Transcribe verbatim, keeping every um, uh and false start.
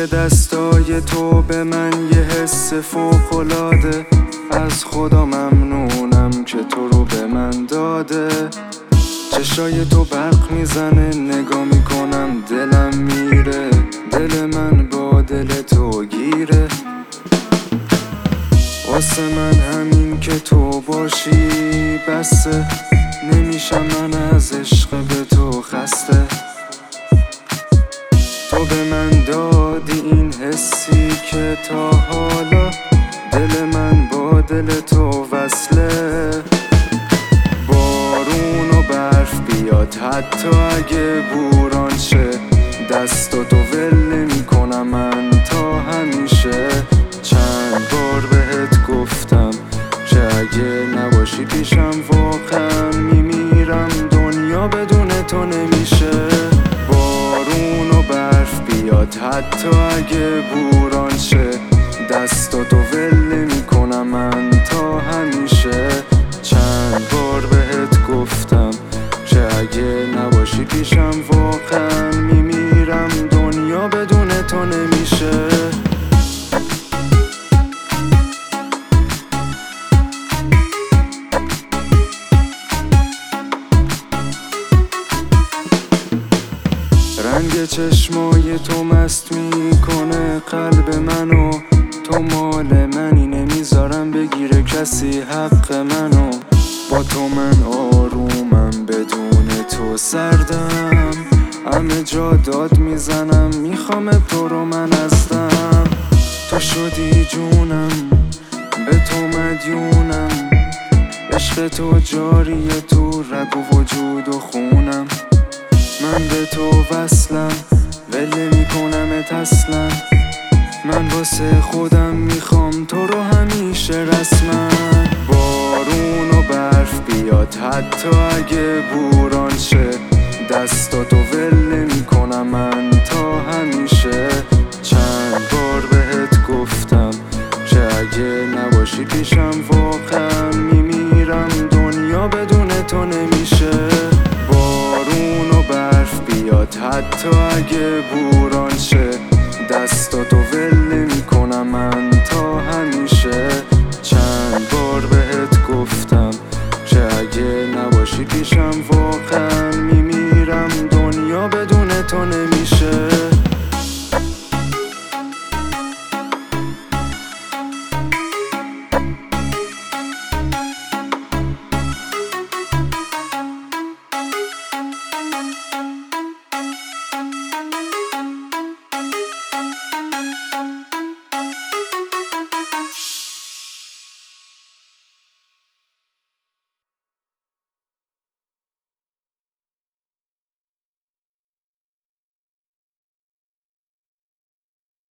توی دستای تو به من یه حس فوق‌العاده، از خدا ممنونم که تو رو به من داده. چشای تو برق میزنه، نگاه میکنم دلم میره، دل من با دل تو گیره. واسه من همین که تو باشی بسه، نمیشم من از عشق به تو خسته. تو به من دادی این حسی که تا حالا دل من با دل تو وصله. بارون و برف بیاد حتی اگه بوران شه، دستاتو ول نمی کنم من تا همیشه. چند بار بهت گفتم که اگه نباشی پیشم واقعا میمیرم، دنیا بدون تو نمیشه. بارون و برف بیاد حتی اگه بوران شه، دستاتو ول نمی کنم من تا همیشه. چند بار بهت گفتم که اگه نباشی پیشم واقعا میمیرم، دنیا بدون تو نمیشه. رنگ چشمای تو مست میکنه قلب منو، تو مال منی نمیذارم بگیره کسی حق منو. با تو من آرومم، بدون تو سردم، همه جا داد میزنم میخوام تو رو من ازدم. تو شدی جونم، به تو مدیونم، عشق تو جاریه تو رگ و وجود و خونم. من به تو وصلم، ول نمی‌کنمت اصلا. من واسه خودم میخوام تو رو همیشه رسما. بارون و برف بیاد حتی اگه بوران شه، دستاتو ول نمی‌کنم من تا همیشه. چند بار بهت گفتم که اگه نباشی پیشم واقعا میمیرم، دنیا بدون تو نمیشه. بارون و برف بیاد حتی اگه بوران شه، دستاتو ول نمی کنم من تا همیشه. چند بار بهت گفتم که اگه نباشی پیشم